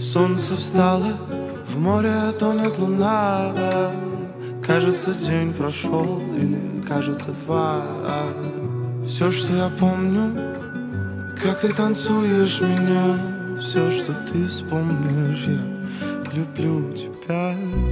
Солнце встало, в море тонет луна. Кажется, день прошел, или кажется, два. Все, что я помню, как ты танцуешь меня. Все, что ты вспомнишь, я люблю тебя.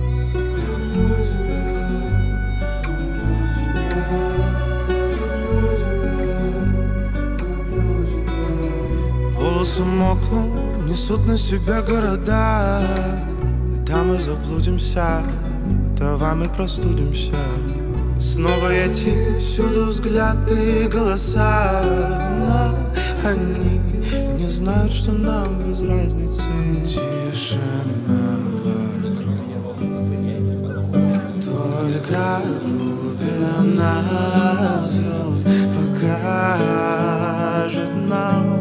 Волосы мокнут, несут на себе города. Да мы заблудимся, давай мы простудимся. Снова эти всюду взгляды и голоса, но они не знают, что нам без разницы. Тишина вокруг, только глубина звезд покажет нам.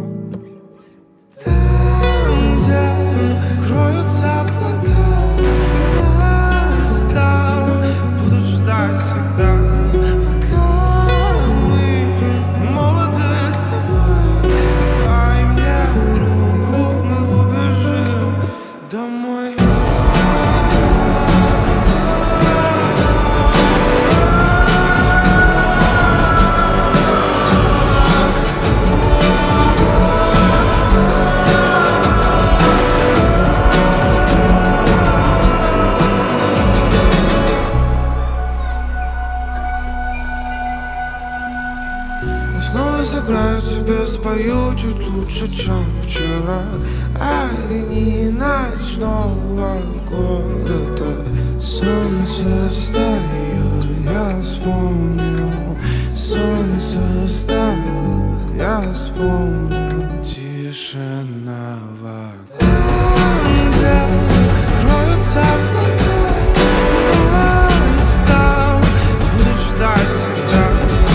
Там, где кроются облака, места будут ждать всегда. Пока мы молоды с тобой, дай мне руку, мы убежим домой. Снова сыграю тебе, спою чуть лучше, чем вчера. Огни ночного города. Солнце встает, я вспомнил. Солнце встает, я вспомнил. Тишина вокруг. Там, где кроются облака, места будут ждать всегда.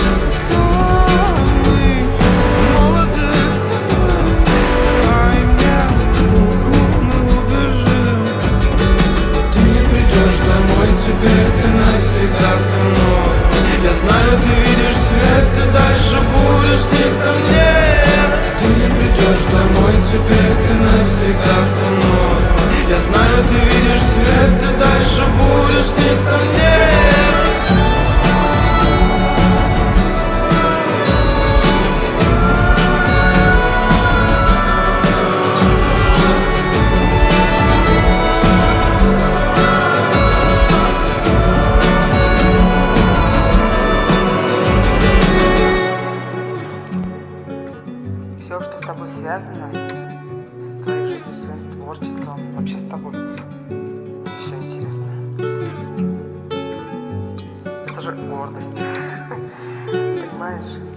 Теперь ты навсегда со мной. Я знаю, ты видишь свет, ты дальше будешь, несомненно. Ты не придешь домой, теперь ты навсегда со мной. Я знаю, ты видишь свет, ты дальше будешь, несомненно. Все, что с тобой связано, с твоей жизнью, своим творчеством, вообще с тобой, все интересно. Это же гордость, понимаешь?